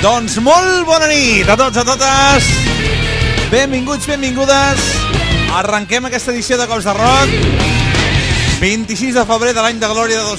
Doncs molt bona nit a tots, a totes. Benvinguts, benvingudes. Arrenquem aquesta edició de Cops de Rock. 26 de febrer de l'any de glòria de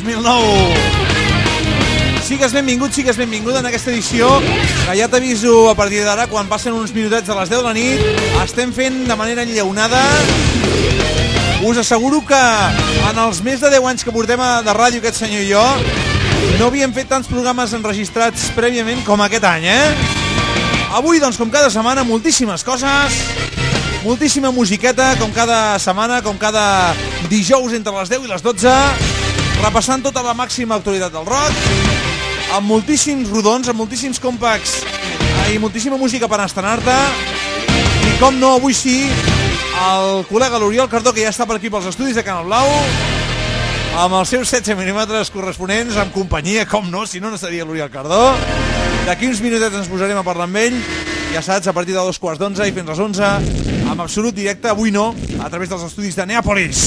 2009. Sigues benvingut, sigues benvinguda en aquesta edició, que ja t'aviso a partir d'ara, quan passen uns minutets de les 10 de la nit, estem fent de manera enllaunada. Us asseguro que en els més de 10 anys que portem de ràdio aquest senyor i jo, no havíem fet tants programes enregistrats prèviament com aquest any, Avui, doncs, com cada setmana, moltíssimes coses, moltíssima musiqueta, com cada setmana, com cada dijous entre les 10 i les 12, repassant tota la màxima actualitat del rock, amb moltíssims rodons, amb moltíssims compacts i moltíssima música per estrenar-te. I com no, avui sí, el col·lega l'Oriol Cardó, que ja està per aquí pels estudis de Canal Blau, amb els seus 16 mm corresponents, amb companyia, com no, si no, no seria l'Oriol Cardó. D'aquí uns minutets ens posarem a parlar amb ell, ja saps, a partir de 2:15 i fins les 11, amb absolut directe, avui no, a través dels estudis de Neàpolis.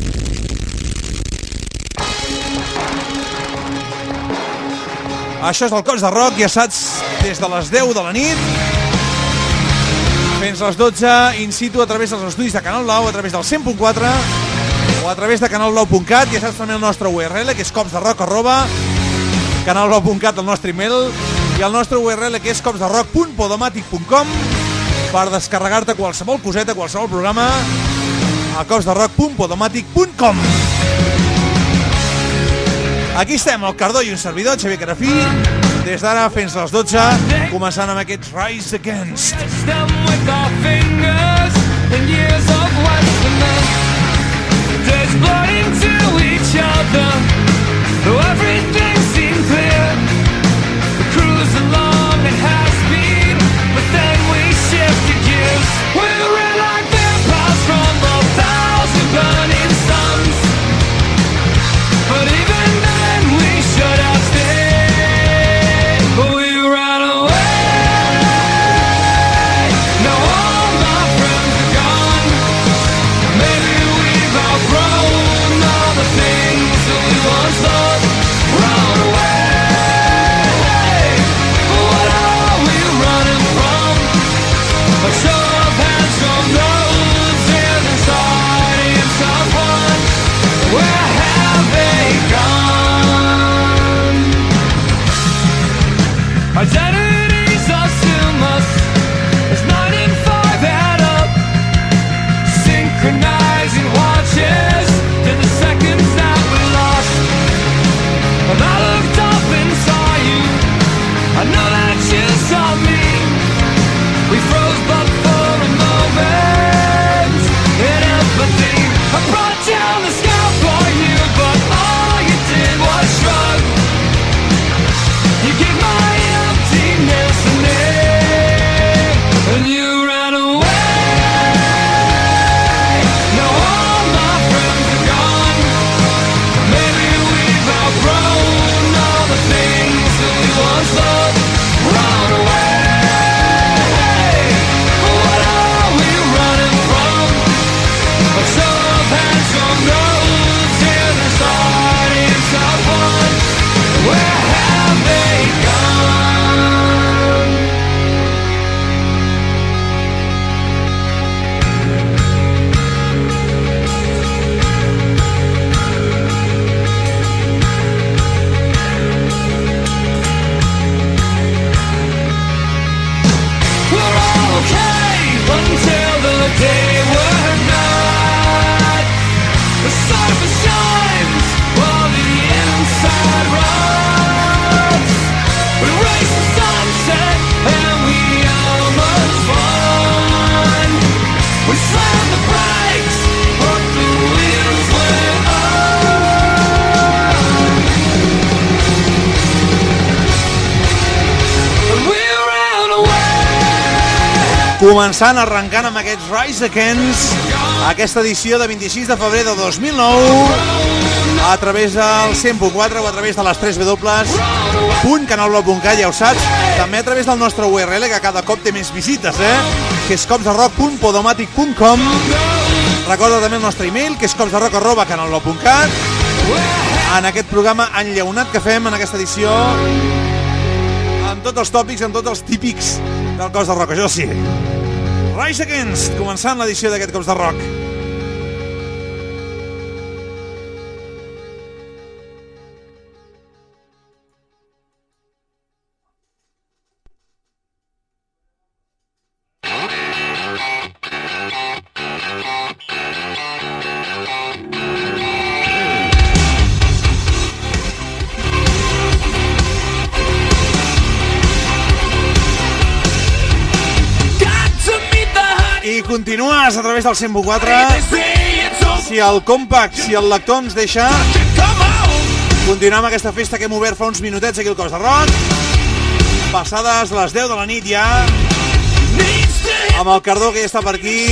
Això és el Cops de Rock, ja saps, des de les 10 de la nit fins a les 12, in situ a través dels estudis de Canal Blau, a través del 100.4 o a través de canalblau.cat. Ja saps també el nostre URL, que és copsderock@canalblau.cat, el nostre email, i el nostre URL, que és copsderock.podomatic.com, per descarregar-te qualsevol coseta, qualsevol programa, a copsderock.podomatic.com. Aquí estem, el Cardó i un servidor, Xavier Carafí, des d'ara fins a les 12, començant amb aquests Rise Against. There's blood into each other, though everything seemed clear. We cruise along at high speed, but then we shifted gears. We ran like vampires from 1,000 burning suns, but even then we should have stayed. But we ran away. Now all my friends are gone. Maybe we've outgrown all the things that we once loved. Run away. What are we running from? A show of hands from those in this audience of one. Where have they gone? Identities assume us as 9 and 5 add up, synchronizing watches to the seconds that we lost. And I looked up and saw you, I know that you saw me. We froze but for a moment in empathy. I brought down the sky for you, but all you did was shrug. You gave my emptiness a name, and you ran away. Now all my friends are gone. Maybe we've outgrown all the things that we once loved. Run away. What are we running from? A show of hands from those in this audience of one. Where have they gone? We're all okay until the day we're not. The surface shines while the inside runs. We race the sunset and we almost won. We slammed the brakes, but the wheels went on. And we ran away. Començant, arrencant amb aquests Rise Against, aquesta edició de 26 de febrer de 2009, a través del 100.4 o a través de les 3 www.canalblau.cat, ja ho saps, també a través del nostre URL, que cada cop té més visites, que és copsderock.podomatic.com. Recorda també el nostre email, que és copsderock@canalblau.cat. En aquest programa enllaunat que fem en aquesta edició, amb amb tots els tòpics, amb tots els típics del Cops de Rock, això sí. Rise Against, començant l'edició d'aquest Cops de Rock. I continues a través del 104. Si el compact, si el lector ens deixa, continuem amb aquesta festa que hem obert fa uns minutets aquí al Cops de Rock. Passades les 10 de la nit ja, amb el Cardó que ja està per aquí,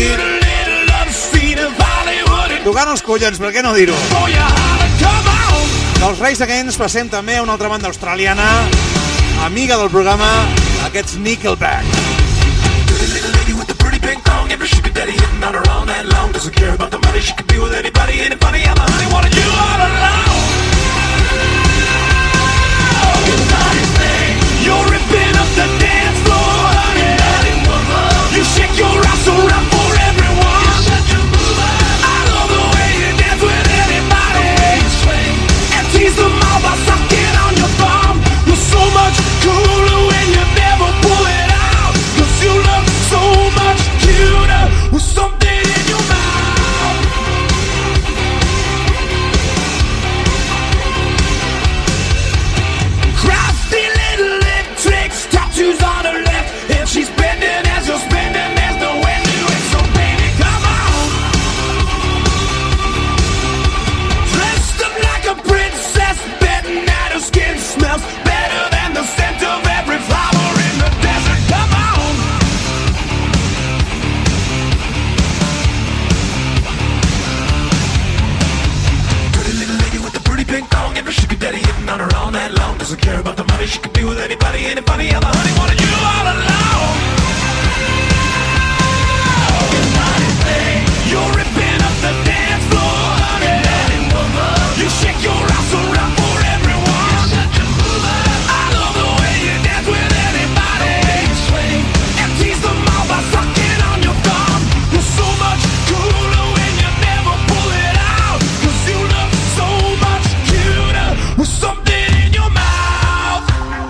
tocant els collons, per què no dir-ho? Dels Rise Against passem també a una altra banda australiana, amiga del programa, aquests Nickelback. She could daddy hitting on her all night long. Doesn't care about the money, she could be with anybody. Ain't it funny how the honey wanted you all alone? You're ripping up the dance floor, honey. You shake your ass around for everyone. I love the way you dance with anybody and tease them all by sucking on your thumb. You're so much cooler when you never pull it out, 'cause you look so much cuter with something in your mouth. Crafty little lip tricks, tattoos on her left, and she's bending as you're spending. There's no end to it, so baby, come on. Dressed up like a princess, betting that her skin smells better than the scent of every flower in the desert. Come on. Ping pong, every sugar daddy hitting on her all night long. Doesn't care about the money, she could be with anybody. Ain't it funny how the honey wanted you all alone? You're ripping up the dance floor, honey. You shake your ass around for everyone. I love the way you dance with anybody and tease them all by sucking on your thumb. You're so much cooler when you never pull it out, 'cause you look so much with something in your mouth.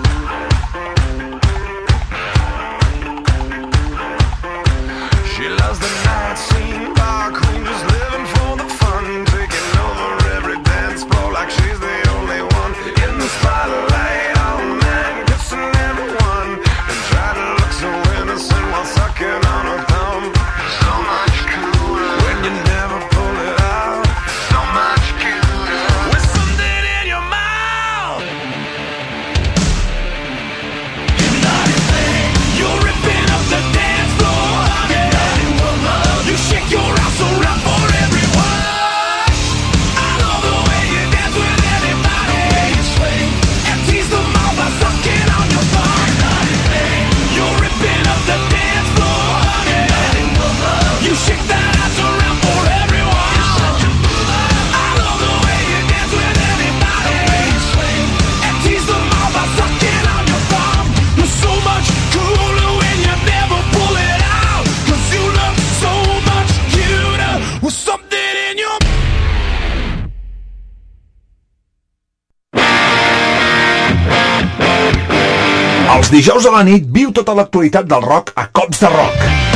She loves the night scene, bar queen, just living for the fun, taking over every dance floor like she's the only one. In the spotlight all night, kissing everyone, and try to look so innocent while sucking on her thumb. So much cooler when you never pull it out. So much cooler with something in your mouth. You're ripping up the dance floor, honey. You shake your ass around for everyone. I love the way you dance with anybody and tease them all by sucking on your thumb. You're ripping up the dance floor, honey. You shake that ass around for everyone. I love the way you dance with anybody and tease them all by sucking on your thumb. You're so much cooler when you never pull it out, 'cause you look so much cuter with something in your. Els dijous a la nit viu tota l'actualitat del rock a Cops de Rock.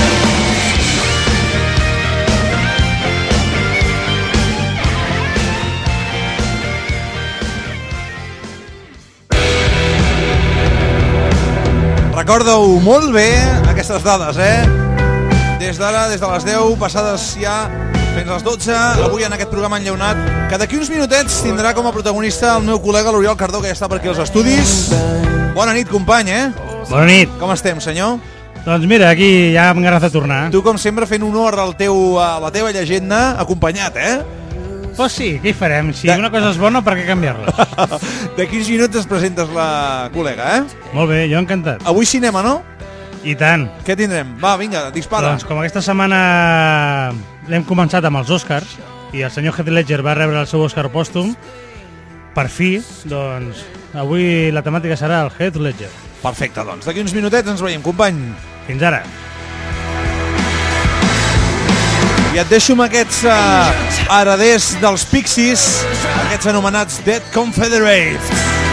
Recorda-ho molt bé, aquestes dades, Des d'ara, des de les 10, passades ja fins a les 12, avui en aquest programa enllaunat, que d'aquí uns minutets tindrà com a protagonista el meu col·lega l'Oriol Cardó, que ja està per aquí als estudis. Bona nit, company, Bona nit. Com estem, senyor? Doncs mira, aquí ja amb ganes de tornar. Tu, com sempre, fent honor a la teva llegenda, acompanyat, Pues sí, què hi farem? Si una cosa és bona, per què canviar-la? D'aquí uns minuts es presentes la col·lega, Molt bé, jo encantat. Avui cinema, no? I tant. Què tindrem? Va, vinga, dispara. Doncs com aquesta setmana l'hem començat amb els Oscars i el senyor Heath Ledger va rebre el seu Oscar pòstum, per fi, doncs avui la temàtica serà el Heath Ledger. Perfecte, doncs. D'aquí uns minutets ens veiem, company. Fins ara. I et deixo amb aquests hereders dels Pixies, aquests anomenats Dead Confederates.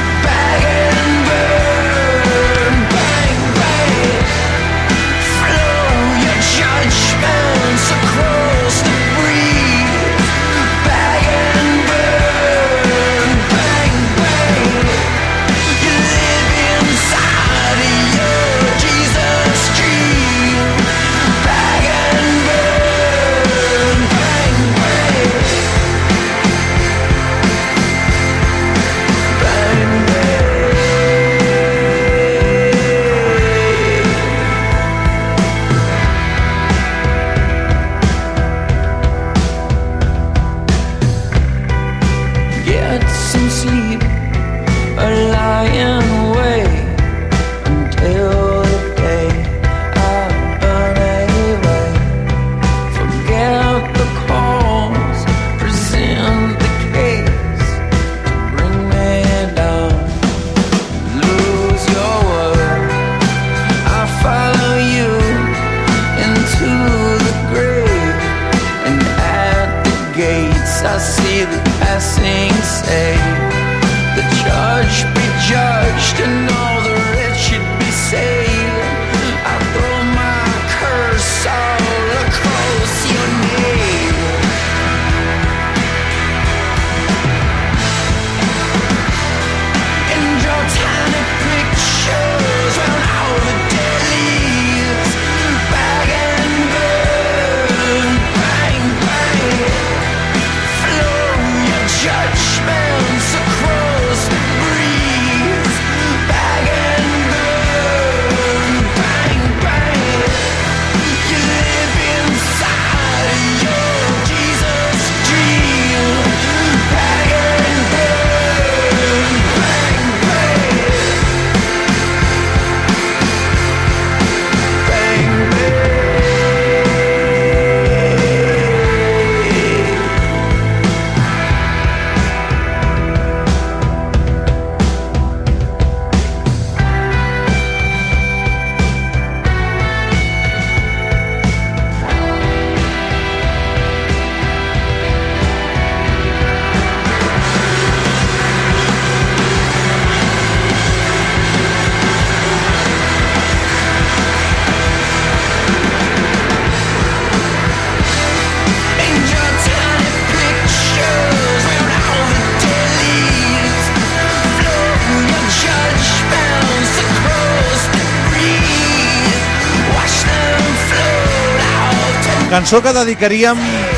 Cançó que dedicaríem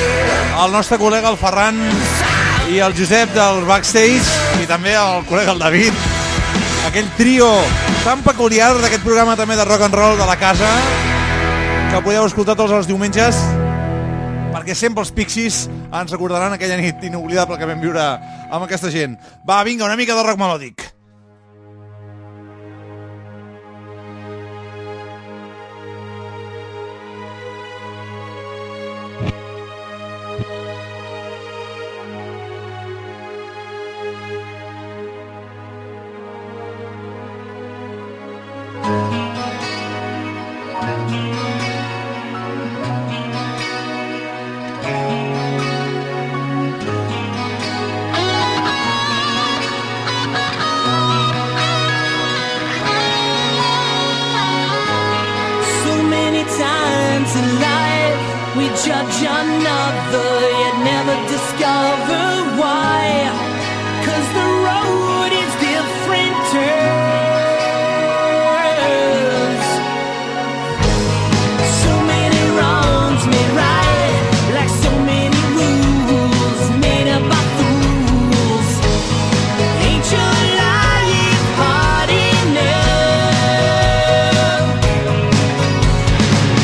al nostre col·lega el Ferran i al Josep del Backstage i també al col·lega el David, aquell trio tan peculiar d'aquest programa també de rock and roll de la casa que podeu escoltar tots els diumenges, perquè sempre els Pixies ens recordaran aquella nit inoblidable que vam viure amb aquesta gent. Va, vinga, una mica de rock melòdic.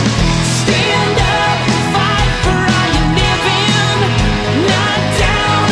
Stand up, fight for all you live in. Not down.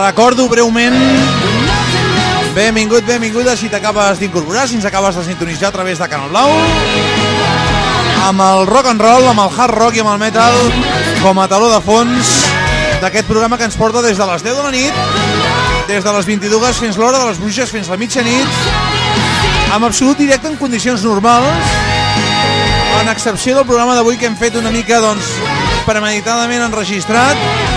Recordo breument, benvinguda si t'acabes d'incorporar, si ens acabes de sintonitzar a través de Canal Blau, amb el rock and roll, amb el hard rock i amb el metal com a taló de fons d'aquest programa que ens porta des de les 10 de la nit, des de les 22 fins l'hora de les bruixes fins la mitjanit, amb absolut directe en condicions normals, en excepció del programa d'avui que hem fet una mica, doncs, premeditadament enregistrat,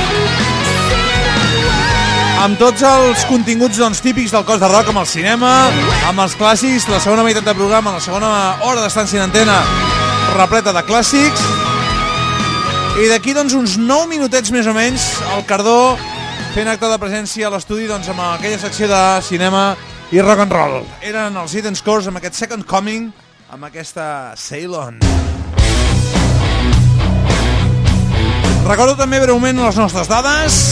amb tots els continguts, doncs, típics del cos de rock, amb el cinema, amb els clàssics, la segona meitat del programa, la segona hora d'estància en antena repleta de clàssics, i d'aquí, doncs, uns 9 minutets més o menys, el Cardó fent acte de presència a l'estudi, doncs, amb aquella secció de cinema i rock and roll. Eren els Hidden Scores amb aquest Second Coming, amb aquesta Sail On. Recordo també breument les nostres dades: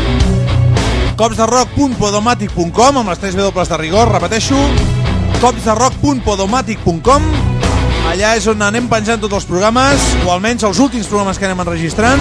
copsderock.podomatic.com, amb les 3 W de rigor, repeteixo, copsderock.podomatic.com. Allà és on anem penjant tots els programes, o almenys els últims programes que anem enregistrant.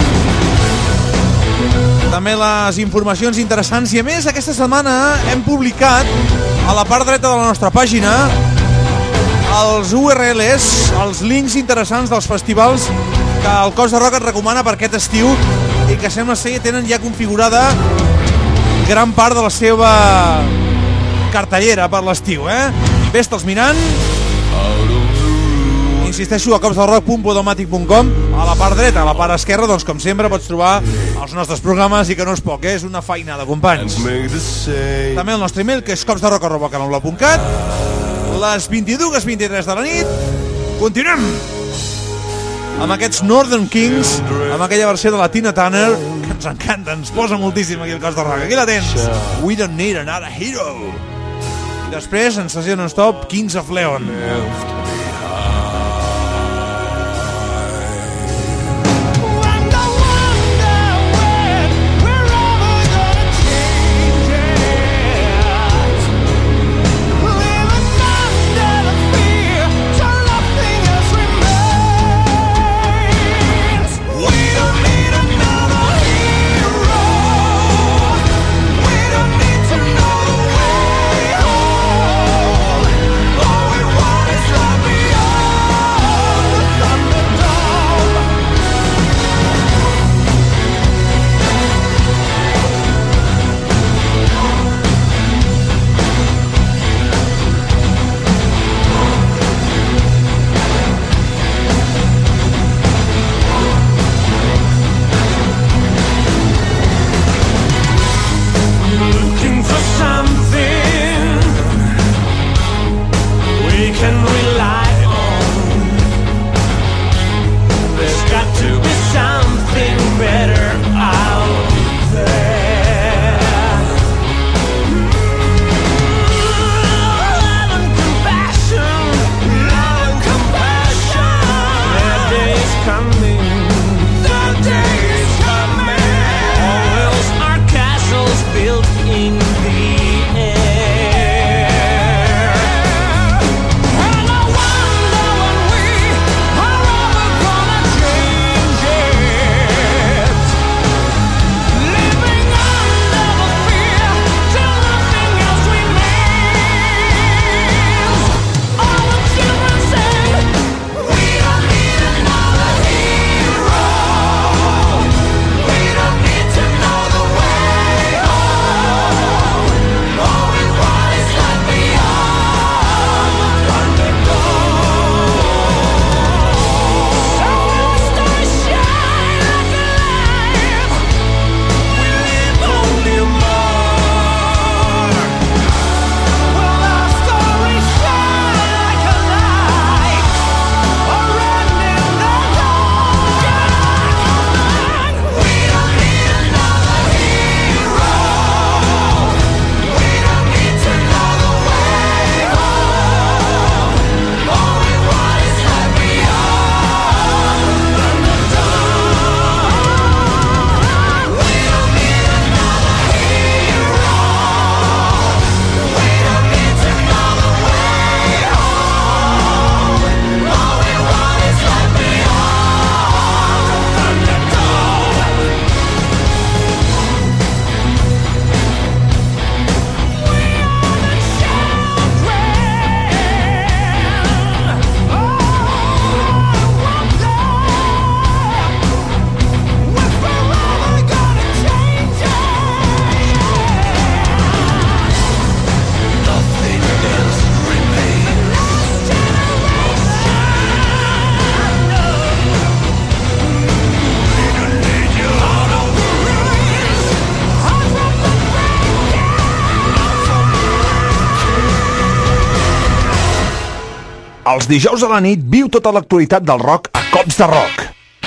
També les informacions interessants, i a més aquesta setmana hem publicat a la part dreta de la nostra pàgina els URLs, els links interessants dels festivals que el Cos de Rock et recomana per aquest estiu i que sembla ser que tenen ja configurada gran part de la seva cartellera per l'estiu, Ves-te'ls mirant. Insisteixo, a copsderock.podomatic.com, a la part dreta, a la part esquerra, doncs com sempre pots trobar els nostres programes, i que no és poc, és una feina de companys. També el nostre email, que és copsderock@canalblau.cat. Les 22:23 de la nit continuem amb aquests Northern Kings, amb aquella versió de la Tina Turner que ens encanta, ens posa moltíssim aquí el Cos de Rock. Aquí la tens, We Don't Need Another Hero. I després, en sessió non-stop, Kings of Leon. In the air, and I Els dijous a la nit viu tota l'actualitat del rock a Cops de Rock.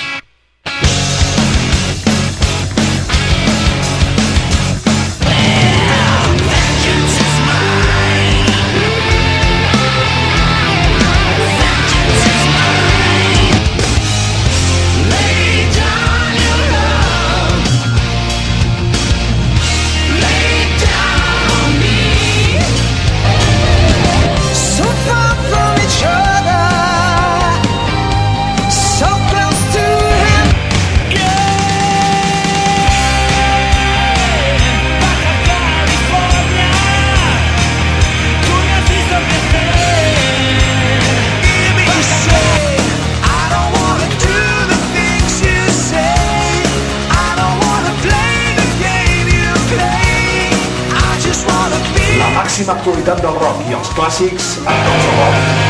Màxima actualitat del rock i els clàssics a Cops de Rock.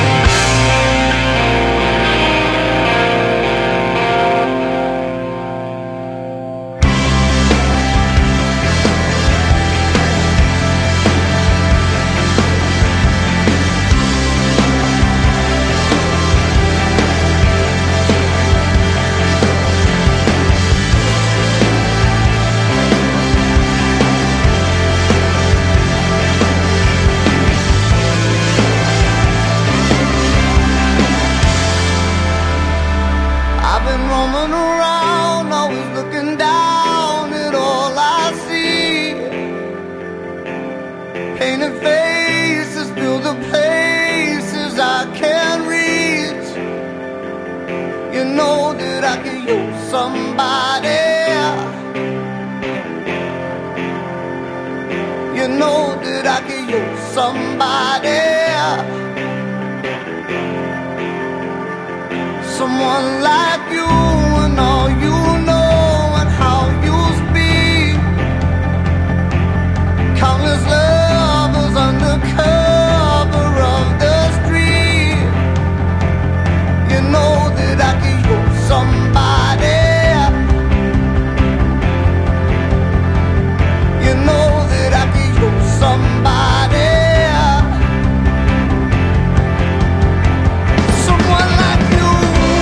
Someone like you and all you know and how you speak. Countless lovers under cover of the street. You know that I could use somebody. You know that I could use somebody. Someone like you.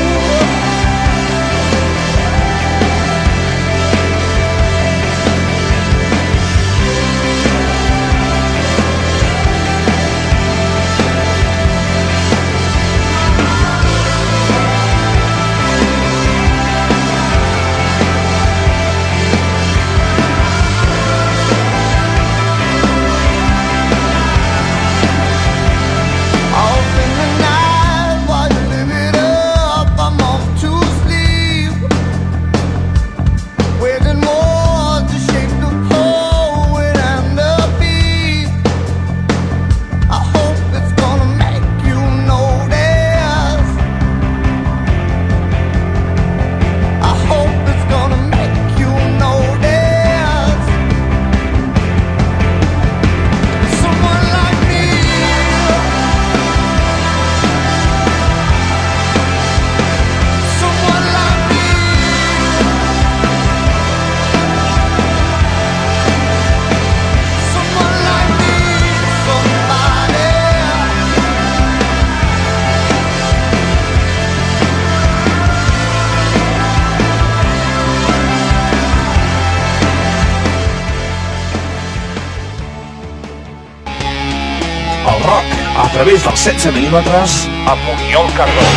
El rock, a través dels 16 mil·límetres, amb Oriol Cardó.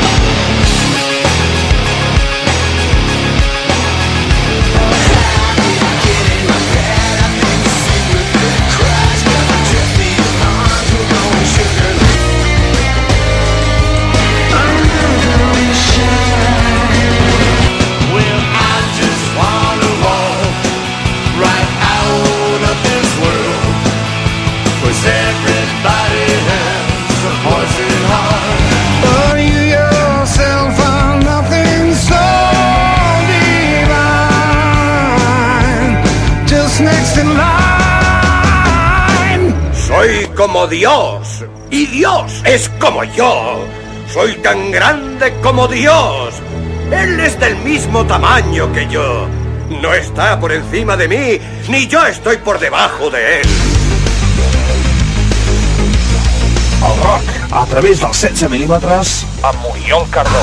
Soy como Dios, y Dios es como yo. Soy tan grande como Dios. Él es del mismo tamaño que yo. No está por encima de mí, ni yo estoy por debajo de él. El rock, a través dels 16 mil·límetres amb Muriel Cardó.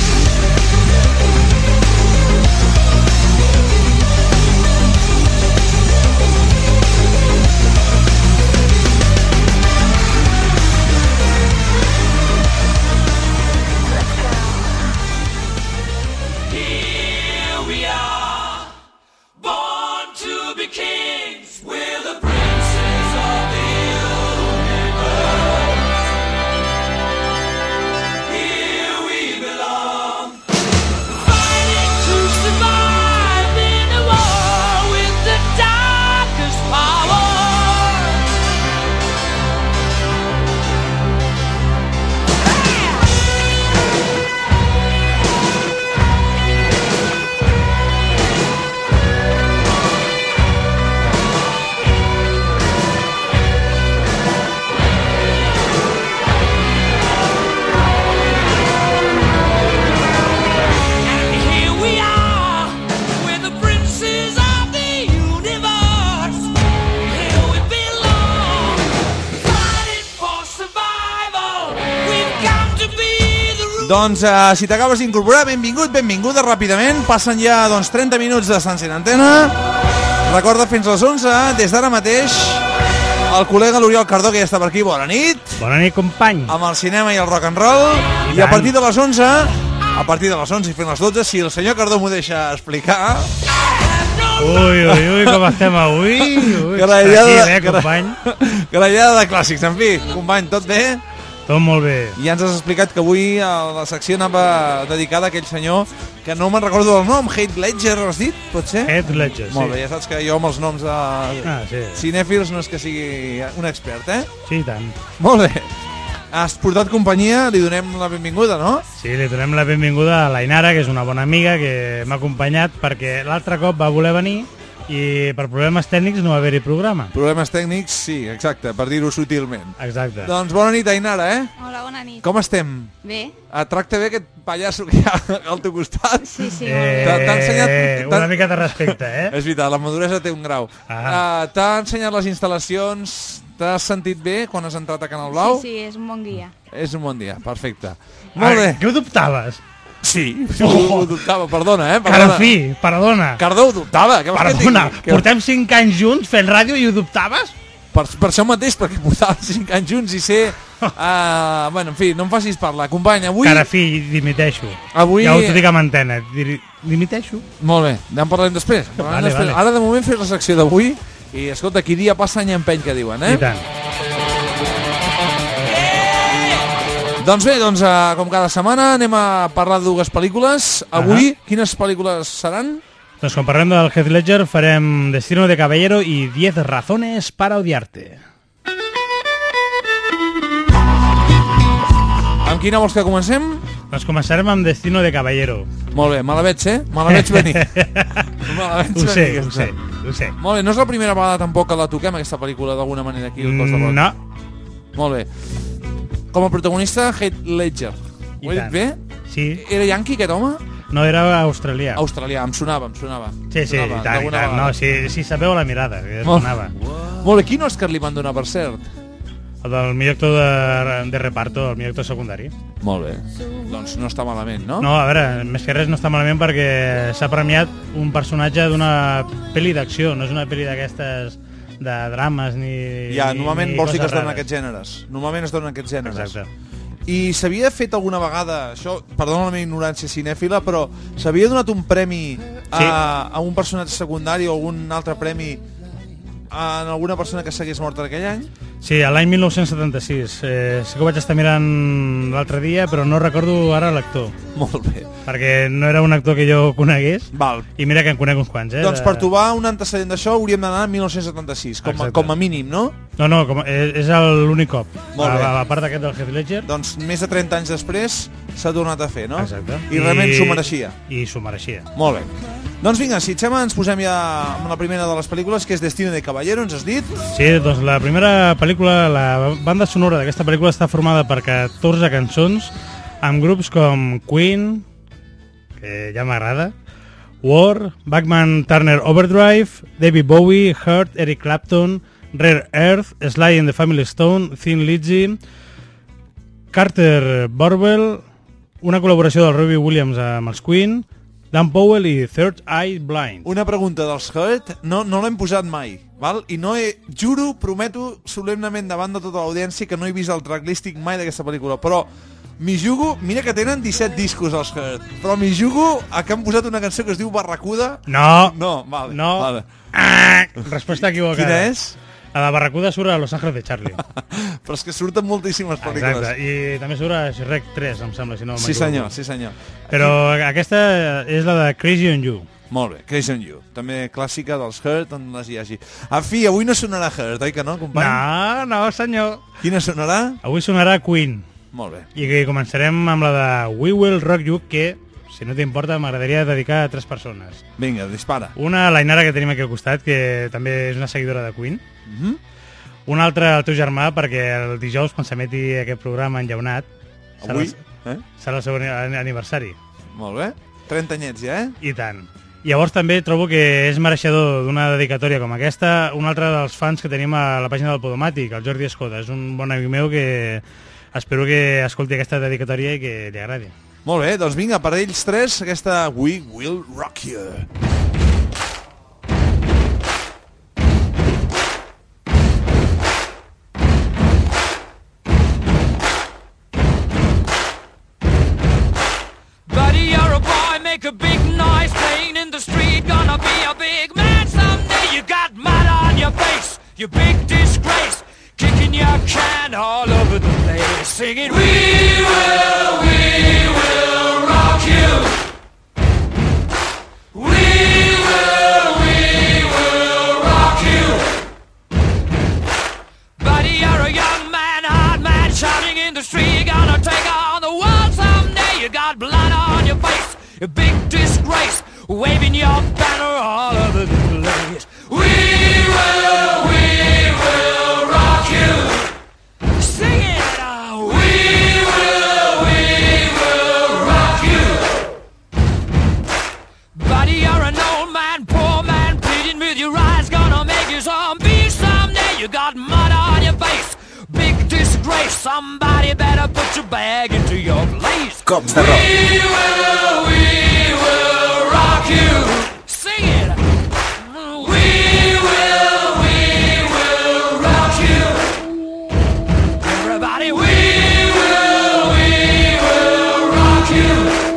Doncs si t'acabes d'incorporar, benvingut, benvinguda ràpidament. Passen ja 30 minuts d'estància en antena. Recorda, fins a les 11, des d'ara mateix, el col·lega l'Oriol Cardó, que ja està per aquí. Bona nit. Bona nit, company. Amb el cinema i el rock and roll. I a partir de les 11, i fent les 12, si el senyor Cardó m'ho deixa explicar... Ui, com estem avui. Grallada de clàssics. En fi, company, tot bé? Tot molt bé. I ja ens has explicat que avui la secció anava dedicada a aquell senyor que no me'n recordo el nom, Heath Ledger, has dit? Pot ser? Heath Ledger, sí. Molt bé, ja saps que jo amb els noms de cinèfils no és que sigui un expert, eh? Sí, i tant. Molt bé. Has portat companyia, li donem la benvinguda, no? Sí, li donem la benvinguda a l'Ainara, que és una bona amiga que m'ha acompanyat perquè l'altre cop va voler venir i per problemes tècnics no va haver-hi programa. Problemes tècnics, sí, exacte, per dir-ho sutilment. Exacte. Doncs bona nit, Ainara, eh? Hola, bona nit. Com estem? Bé. Et tracta bé aquest pallasso que hi ha al teu costat? Sí, molt bé. T'ha ensenyat... Una mica de respecte, eh? És veritat, la maduresa té un grau. T'ha ensenyat les instal·lacions, t'has sentit bé quan has entrat a Canal Blau? Sí, és un bon dia. És un bon dia, perfecte. Molt bé. Què ho dubtaves? Sí, ho dubtava, perdona, eh? Carafí, perdona. Cardó ho dubtava. Perdona, portem 5 anys junts fent ràdio i ho dubtaves? Per això mateix, perquè portàvem 5 anys junts i sé... bueno, en fi, no em facis parlar. Company, avui... Carafí, dimiteixo. Avui... Ja ho dic amb antena, dimiteixo. Molt bé, ja en parlarem després. Vale. Ara, de moment, fes la secció d'avui i, escolta, qui dia passa any empeny, que diuen, eh? I tant. Doncs bé, com cada setmana anem a parlar de dues pel·lícules. Avui, quines pel·lícules seran? Doncs quan parlem del Heath Ledger farem Destino de Caballero i 10 razones para odiarte. Amb quina vols que comencem? Doncs començarem amb Destino de Caballero. Molt bé, me la veig, eh? Me la veig venir. Ho sé. Molt bé, no és la primera vegada tampoc que la toquem, aquesta pel·lícula, d'alguna manera, aquí al Cos de Rock. No. Molt bé. Com a protagonista, Heath Ledger. Ho he dit bé? Sí. Era yanqui, aquest home? No, era australià. Australià, em sonava. Sí, i tant. No, si sabeu la mirada, que es sonava. Molt bé, quin Òscar li van donar, per cert? El del millor actor de reparto, el millor actor secundari. Molt bé. Doncs no està malament, no? No, a veure, més que res no està malament perquè s'ha premiat un personatge d'una pel·li d'acció, no és una pel·li d'aquestes de drames ni... Ja, normalment vols dir que es donen rares. aquests gèneres. Normalment es donen aquests gèneres. Exacte. I s'havia fet alguna vegada, això, perdona la meva ignorància cinèfila, però s'havia donat un premi a un personatge secundari o algun altre premi en alguna persona que s'hagués mort aquell any? Sí, a l'any 1976. Sí que ho vaig estar mirant l'altre dia, però no recordo ara l'actor. Molt bé. Perquè no era un actor que jo conegués. Val. I mira que en conec uns quants, Doncs per trobar un antecedent d'això hauríem d'anar a 1976, com a mínim, no? No, és l'únic cop. Molt bé. A part d'aquest del Heath Ledger. Doncs més de 30 anys després s'ha tornat a fer, no? Exacte. I realment s'ho mereixia. I s'ho mereixia. Molt bé. Doncs vinga, si et sembla, ens posem ja amb la primera de les pel·lícules, que és Destino de Caballero, ens has dit? Sí, doncs la primera pel·lícula, la banda sonora d'aquesta pel·lícula està formada per 14 cançons amb grups com Queen, que ja m'agrada, War, Bachman Turner Overdrive, David Bowie, Hurt, Eric Clapton, Rare Earth, Sly and the Family Stone, Thin Lizzy, Carter Burwell, una col·laboració del Robbie Williams amb els Queen, Dan Powell i Third Eye Blind. Una pregunta dels Hurt, no l'hem posat mai, val? I juro, prometo solemnament davant de tota l'audiència que no he vist el tracklístic mai d'aquesta pel·lícula, però m'hi jugo, mira que tenen 17 discos els Hurt, però m'hi jugo a que han posat una cançó que es diu Barracuda. No, vale. Vale. Resposta equivocada. Quina és? A la Barracuda surt a Los Ángeles de Charlie. Però és que surten moltíssimes pel·lícules. Exacte, i també surt a Shrek 3, em sembla, si no m'equivoco. Sí senyor. Però aquesta és la de Crazy on You. Molt bé, Crazy on You. També clàssica dels Hurt, on les hi hagi. En fi, avui no sonarà Hurt, oi que no, company? No, senyor. Quina sonarà? Avui sonarà Queen. Molt bé. I començarem amb la de We Will Rock You, que, si no t'importa, m'agradaria dedicar a 3 persones. Vinga, dispara. Una, l'Ainara, que tenim aquí al costat, que també és una seguidora de Queen. Una altra, el teu germà, perquè el dijous, quan s'emeti aquest programa enllaunat, avui? Serà el seu aniversari. Molt bé. 30 anyets ja, I tant. Llavors també trobo que és mereixedor d'una dedicatòria com aquesta un altre dels fans que tenim a la pàgina del Podomàtic, el Jordi Escoda. És un bon amic meu que espero que escolti aquesta dedicatòria i que li agradi. Molt bé, doncs vinga, per ells 3, aquesta We Will Rock You. Buddy, you're a boy, make a big noise playing in the street. Gonna be a big man someday. You got mud on your face, you big disgrace. Kicking your can all over the place, singing We will rock you. We will rock you. Buddy, you're a young man, hard man, shouting in the street. Gonna take on the world someday. You got blood on your face, a big disgrace, waving your banner all over the place. We will rock you. Sing it out. We will rock you. Buddy, you're an old man, poor man, pleading with your eyes, gonna make you zombie someday. You got mud on your face, big disgrace. Somebody better put your bag into your place. Cops de rock. We will rock you. Sing it. We will rock you. Everybody, we will rock you.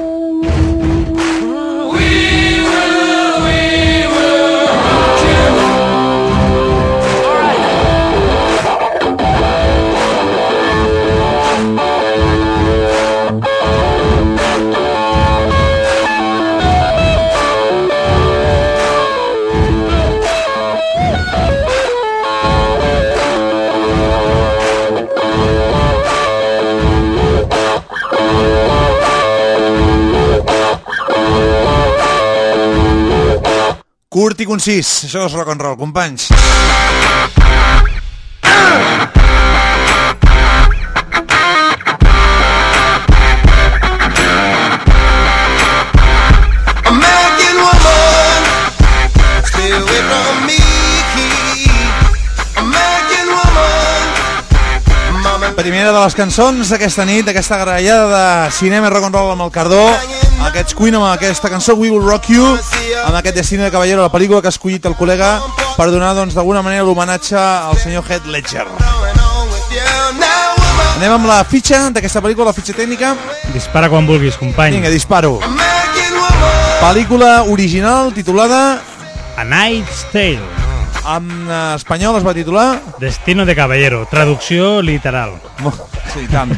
We will rock you. All right. Curt i concís, això és rock and roll, companys. American woman, stay away from me. American woman, mama. Primera de les cançons d'aquesta nit, d'aquesta grallada de cinema rock and roll amb el Cardó. Aquests Queen amb aquesta cançó We Will Rock You, amb aquest Destino de Caballero, la pel·lícula que ha escollit el col·lega per donar, doncs, d'alguna manera l'homenatge al senyor Heath Ledger. Anem amb la fitxa d'aquesta pel·lícula, la fitxa tècnica. Dispara quan vulguis, company. Vinga, disparo. Pel·lícula original titulada A Knight's Tale. En espanyol es va titular Destino de Caballero, traducció literal. Sí, tant.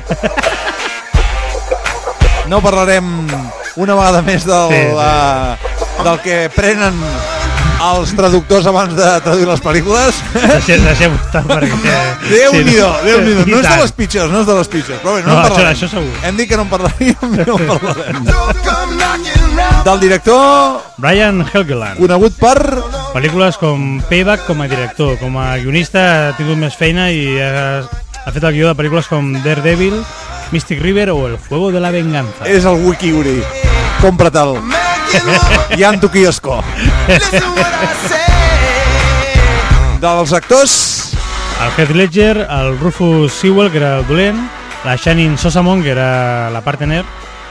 No parlarem una vegada més del que prenen els traductors abans de traduir les pel·lícules. Deixem estar perquè... Déu-n'hi-do. No és de les pitjors, però bé, no en parlarem. Això segur. Hem dit que no en parlaríem i no en parlarem. Del director Brian Helgeland. conegut per... Pel·lícules com Payback com a director. Com a guionista ha tingut més feina i ha fet el guió de pel·lícules com Daredevil, Mystic River o El Fuego de la Venganza. És el Wiki Uri. Compra-te'l. I en tu quiosco. Dels actors... El Heath Ledger, el Rufus Sewell, que era el dolent, la Shannon Sosamon, que era la partner,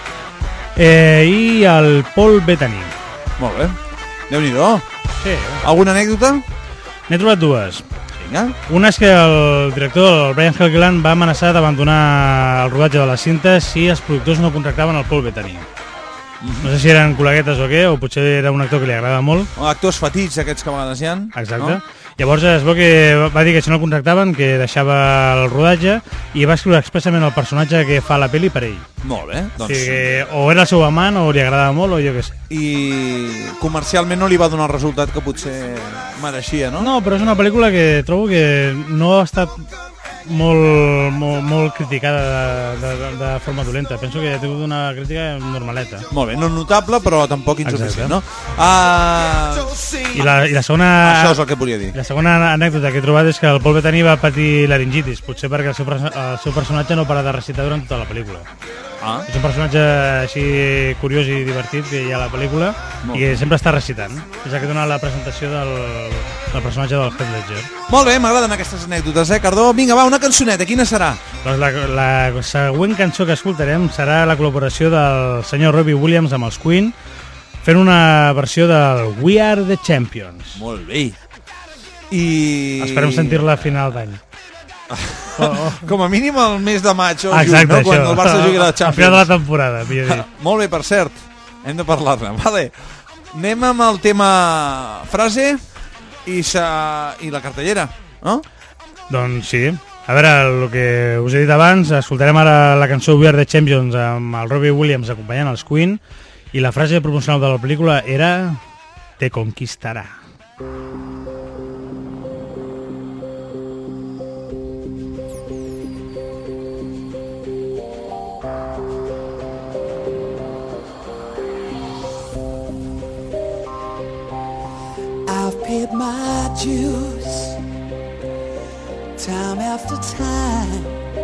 i el Paul Bettany. Molt bé. Déu-n'hi-do. Sí. Alguna anècdota? N'he trobat dues. Vinga. Una és que el director, el Brian Helgeland, va amenaçar d'abandonar el rodatge de la cinta si els productors no contractaven el Paul Bettany. No sé si eren col·leguetes o què, o potser era un actor que li agrada molt. Actors fetits, aquests que a vegades hi ha. Exacte. No? Llavors es veu que va dir que si no el contractaven, que deixava el rodatge, i va escriure expressament el personatge que fa la pel·li per ell. Molt bé. Doncs... O sigui que o era el seu amant, o li agradava molt, o jo què sé. I comercialment no li va donar el resultat que potser mereixia, no? No, però és una pel·lícula que trobo que no ha estat molt criticada de forma dolenta. Penso que ha tingut una crítica normaleta. Molt bé, no notable, però tampoc insuficient, no? I la segona... Això és el que volia dir. La segona anècdota que he trobat és que el Paul Bettany va patir laringitis, potser perquè el seu personatge no para de recitar durant tota la pel·lícula. És un personatge així curiós i divertit que hi ha a la pel·lícula i que sempre està recitant. És el que dona la presentació del personatge del Heath Ledger. Molt bé, m'agraden aquestes anècdotes, Cardó? Vinga, va, una cançoneta, quina serà? Doncs la següent cançó que escoltarem serà la col·laboració del senyor Robbie Williams amb els Queen, fent una versió del We Are The Champions. Molt bé. I... Esperem sentir-la a final d'any. Com a mínim el mes de maig o juny, no? Quan el Barça jugui la Champions. A final de la temporada, millor dir. Molt bé, per cert, hem de parlar-ne. Vale. Anem amb el tema frase i la cartellera, no? Doncs sí. A veure, el que us he dit abans, escoltarem ara la cançó We Are The Champions amb el Robbie Williams acompanyant els Queen, i la frase promocional de la pel·lícula era Te conquistarà. I've paid my dues time after time.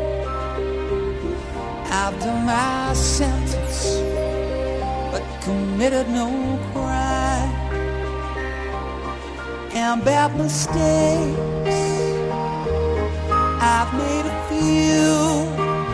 I've done my sentence but committed no crime. And bad mistakes I've made a few.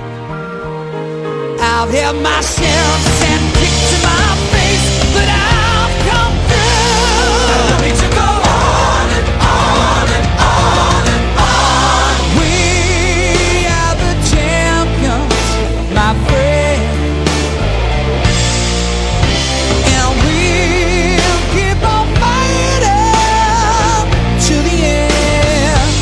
I've had my share of sand kicks in my face, but I've come through. I need to go on and on and on and on. We are the champions, my friend, and we'll keep on fighting to the end.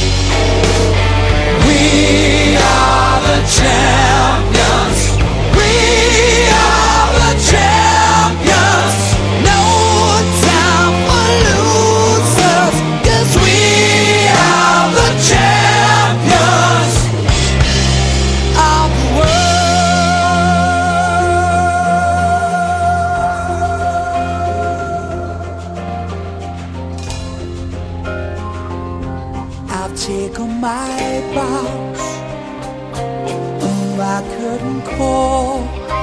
We are the champions. We are the champions. No time for losers, 'cause we are the champions of the world. I've taken my bows, I couldn't call.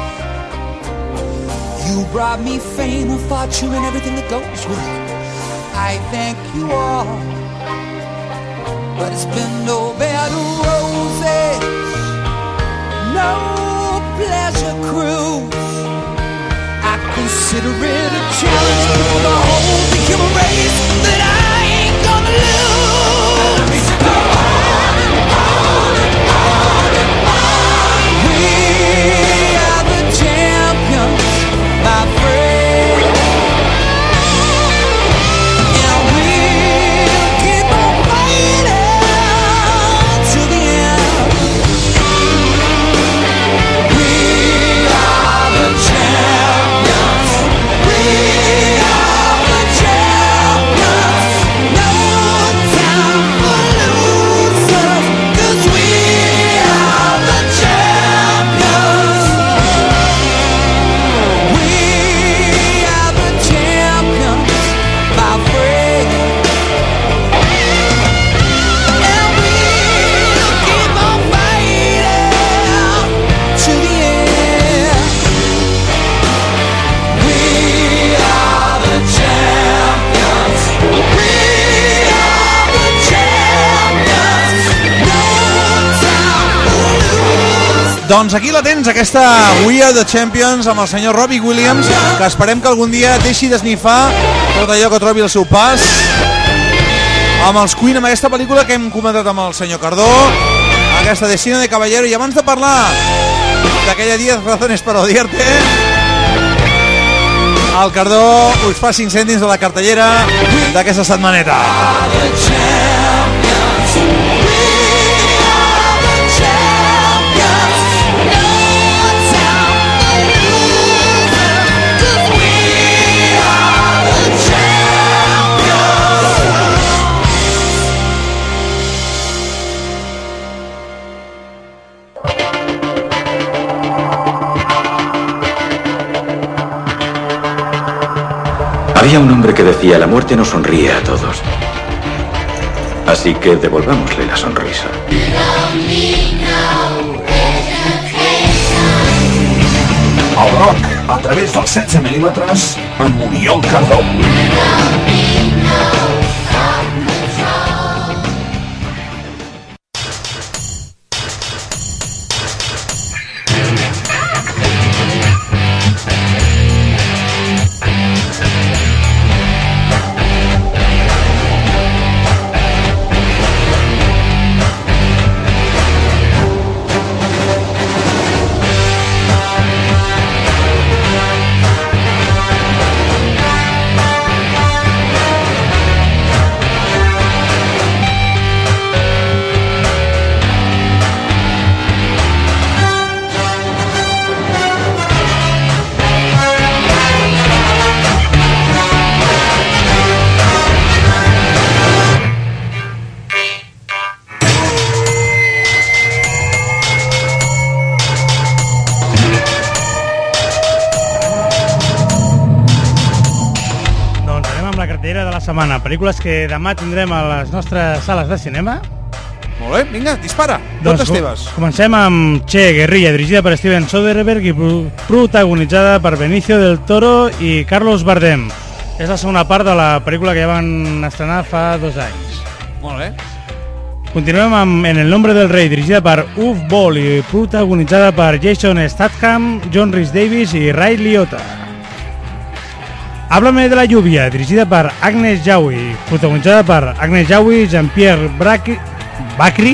You brought me fame and fortune and everything that goes with it. I thank you all, but it's been no bed of roses, no pleasure cruise. I consider it a challenge for the whole human race that I ain't gonna lose. Let me go on and on and on and on. We are the champions, my friend, and we'll keep on fighting to the end. We Doncs aquí la tens, aquesta We Are The Champions amb el senyor Robbie Williams, que esperem que algun dia deixi d'esnifar tot allò que trobi al seu pas. Amb els Queen, amb aquesta pel·lícula que hem comentat amb el senyor Cardó, aquesta Destino de Caballero. I abans de parlar d'aquella 10 razones para odiarte, el Cardó us fa 5 cèntims de la cartellera d'aquesta setmaneta. Había un hombre que decía: la muerte no sonríe a todos. Así que devolvámosle la sonrisa. El rock, a través dels 16 mil·límetres, amb Oriol Cardó. Setmana, pel·lícules que demà tindrem a les nostres sales de cinema. Molt bé, vinga, dispara, totes teves. Comencem amb Che, Guerrilla, dirigida per Steven Soderbergh i protagonitzada per Benicio del Toro i Carlos Bardem. És la segona part de la pel·lícula que ja van estrenar fa 2 anys. Molt bé. Continuem amb En el nombre del rei, dirigida per Uwe Boll i protagonitzada per Jason Statham, John Rhys Davies i Ray Liotta. Háblame de la lluvia, dirigida per Agnes Jaoui, protagonitzada per Agnes Jaoui, Jean-Pierre Bacri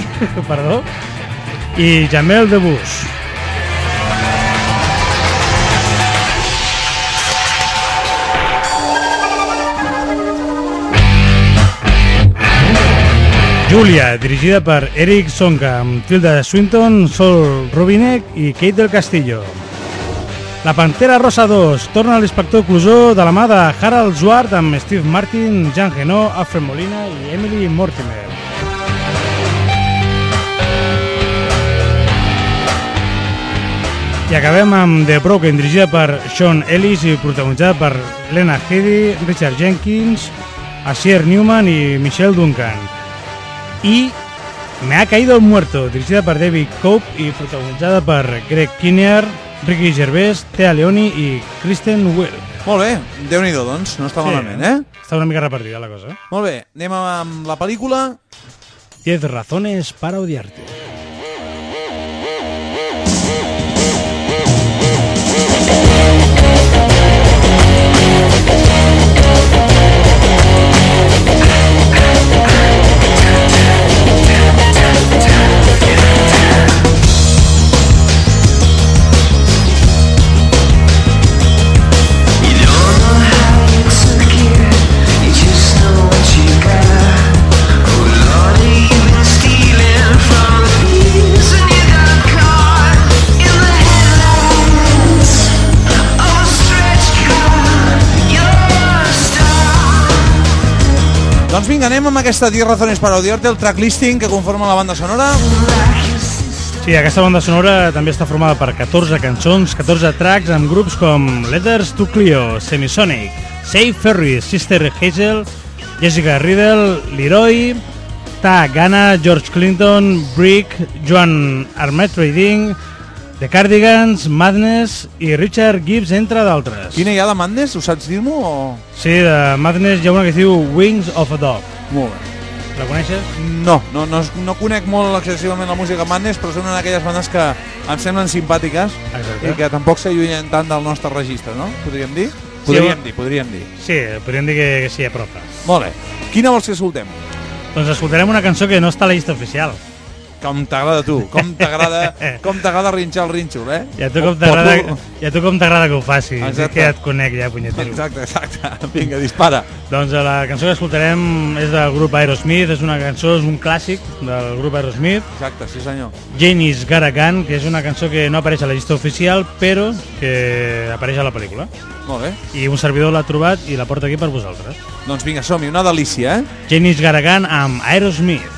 i Jamel Debbouze. Julia, dirigida per Eric Sonka, amb Tilda Swinton, Sol Rubinek i Kate del Castillo. La Pantera Rosa 2 torna a l'inspector Clouseau de la mà de Harald Zwart amb Steve Martin, Jean Reno, Alfred Molina i Emily Mortimer. I acabem amb The Broken, dirigida per Sean Ellis i protagonitzada per Lena Headey, Richard Jenkins, Asier Newman i Michelle Duncan. I Me ha caído el muerto, dirigida per David Cope i protagonitzada per Greg Kinnear, Ricky Gervais, Thea Leoni i Kristen Wiig. Molt bé, Déu-n'hi-do, doncs, no està malament, eh? Està una mica repartida la cosa. Molt bé, anem amb la pel·lícula 10 razones para odiarte. Doncs vinga, anem amb aquesta 10 razones para odiarte, el tracklisting que conforma la banda sonora. Sí, aquesta banda sonora també està formada per 14 cançons, 14 tracks amb grups com Letters to Cleo, Semisonic, Safe Ferris, Sister Hazel, Jessica Riddle, Leroy, Ta Gana, George Clinton, Brick, Joan Armatrading, The Cardigans, Madness i Richard Gibbs, entre d'altres. Quina hi ha de Madness? Ho saps dir-m'ho? O... Sí, de Madness hi ha una que es diu Wings of a Dog. Molt bé. La coneixes? No conec molt excessivament la música Madness, però són una d'aquelles bandes que em semblen simpàtiques. Exacte. I que tampoc s'allunyen tant del nostre registre, no? Podríem dir? Podríem dir. Sí, podríem dir que sí, a prop. Molt bé. Quina vols que escoltem? Doncs escoltarem una cançó que no està a la llista oficial. Com t'agrada tu, com t'agrada rinxar el rínxol, eh? I a tu com t'agrada que ho faci. Exacte. És que ja et conec, ja, punyetero. Exacte. Vinga, dispara. Doncs la cançó que escoltarem és del grup Aerosmith, és un clàssic del grup Aerosmith. Exacte, sí senyor. Janie's Got a Gun, que és una cançó que no apareix a la llista oficial, però que apareix a la pel·lícula. Molt bé. I un servidor l'ha trobat i la porta aquí per vosaltres. Doncs vinga, som-hi, una delícia, eh? Janie's Got a Gun amb Aerosmith.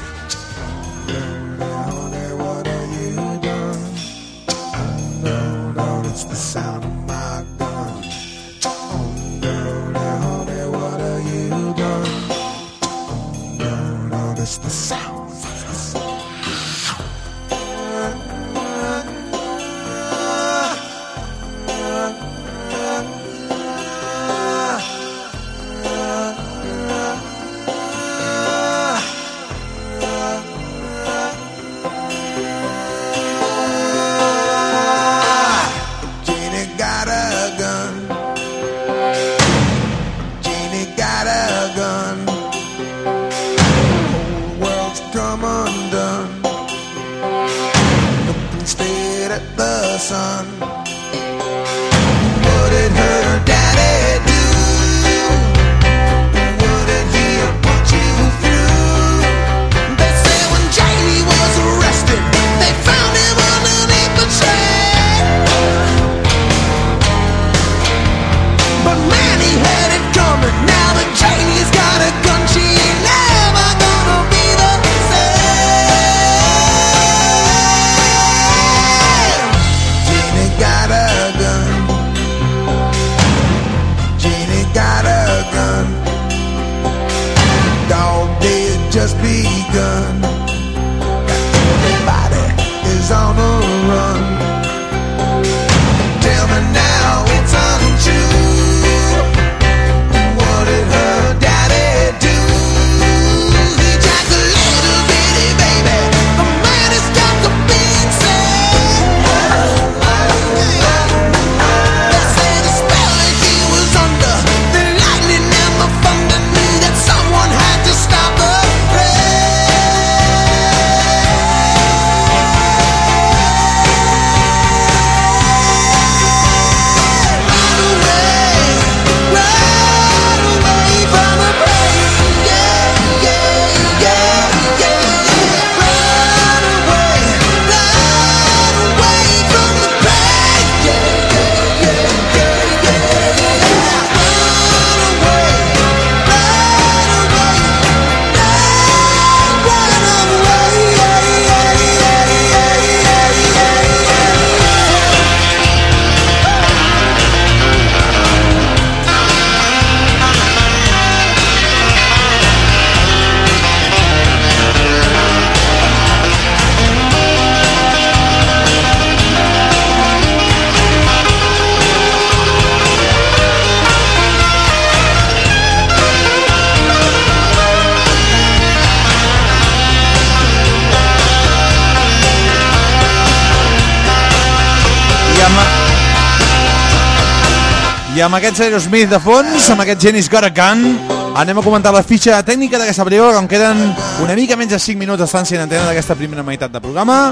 I amb aquests Aerosmith de fons, amb aquest Janie's Got a Gun, anem a comentar la fitxa tècnica d'aquesta pel·lícula, que em queden una mica menys de 5 minuts d'estant en antena d'aquesta primera meitat de programa.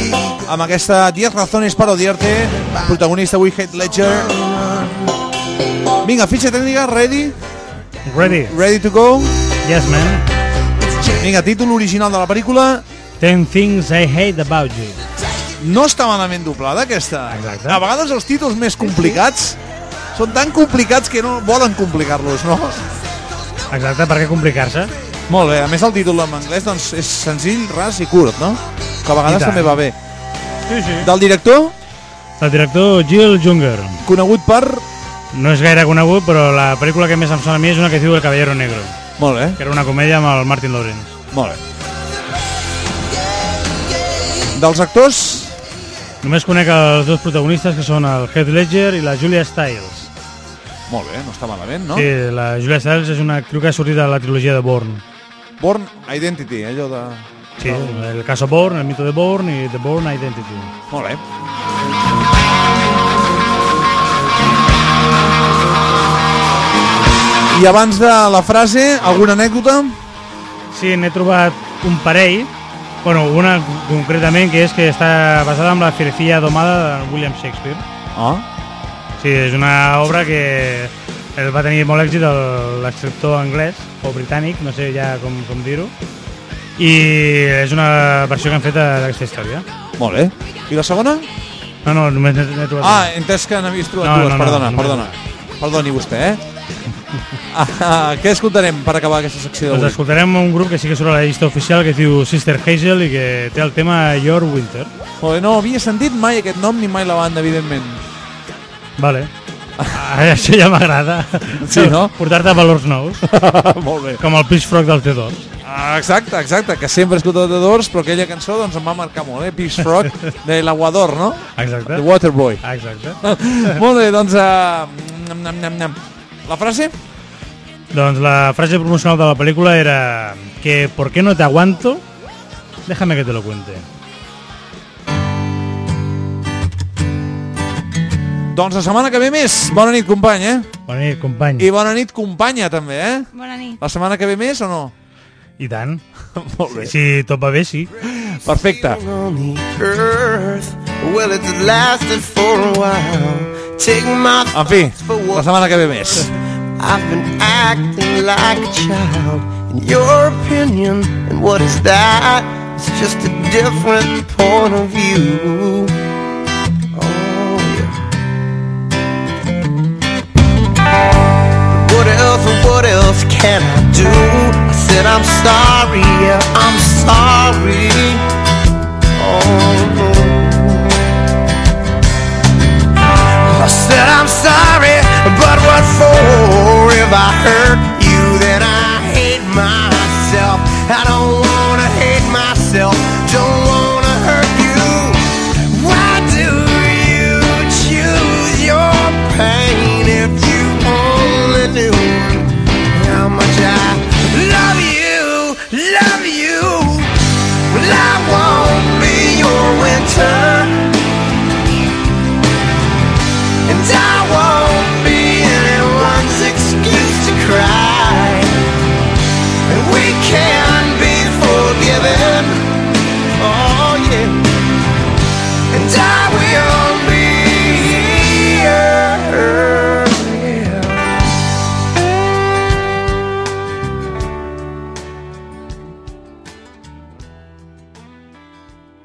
Amb aquesta 10 razones para odiarte, protagonista avui Heath Ledger. Vinga, fitxa tècnica, ready? Ready to go? Yes, man. Vinga, títol original de la pel·lícula. 10 Things I Hate About You. No està malament doblada, aquesta. Exacte. A vegades els títols més complicats són tan complicats que no volen complicar-los, no? Exacte, per què complicar-se? Molt bé, a més el títol en anglès doncs, és senzill, ras i curt, no? Que a vegades també va bé. Sí, sí. Del director? El director Jill Junger. Conegut per... No és gaire conegut, però la pel·lícula que més em sona a mi és una que es diu El Caballero Negro. Molt bé. Que era una comèdia amb el Martin Lawrence. Molt bé. Dels actors? Només conec els dos protagonistes, que són el Heath Ledger i la Julia Stiles. Molt bé, no està malament, no? Sí, la Julia Stiles és una actriu que ha sortit a la trilogia de Bourne. Bourne Identity, allò de... Sí, el caso Bourne, el mito de Bourne i The Bourne Identity. Molt bé. I abans de la frase, alguna anècdota? Sí, n'he trobat un parell, bueno, una concretament, que és que està basada en la Filecilla domada de William Shakespeare. Ah. Sí, és una obra que va tenir molt èxit l'escriptor anglès o britànic, no sé ja com dir-ho, i és una versió que han fet d'aquesta història. Molt bé. I la segona? No, només n'he trobat Ah, entès que n'havies trobat dues. Perdona. Perdoni vostè, què escoltarem per acabar aquesta secció d'avui? Doncs escoltarem un grup que sí que surt a la llista oficial, que es diu Sister Hazel i que té el tema Your Winter. No havia sentit mai aquest nom ni mai la banda, evidentment. Vale. Això ja m'agrada. Sí, no? Portar-te valors nous. Molt bé. Com el Pitchfork del T2. Exacte, que sempre he escoltat The Doors, però aquella cançó doncs em va marcar molt, Pitchfork, de l'Aguador, no? Exacte. The Waterboy. Exacte. Molt bé, doncs... La frase? Doncs la frase promocional de la pel·lícula era que ¿por qué no te aguanto? Déjame que te lo cuente. Doncs la setmana que ve més. Bona nit, company, Bona nit, company. I bona nit, companya, també, Bona nit. La setmana que ve més o no? I tant. Molt bé. Si tot va bé, sí. Perfecte. En fi, la setmana que ve més. I've been acting like a child. In your opinion, and what is that? It's just a different point of view. Oh, yeah. What else can I do? I said I'm sorry, yeah, I'm sorry. Oh, I said I'm sorry, but what for if I hurt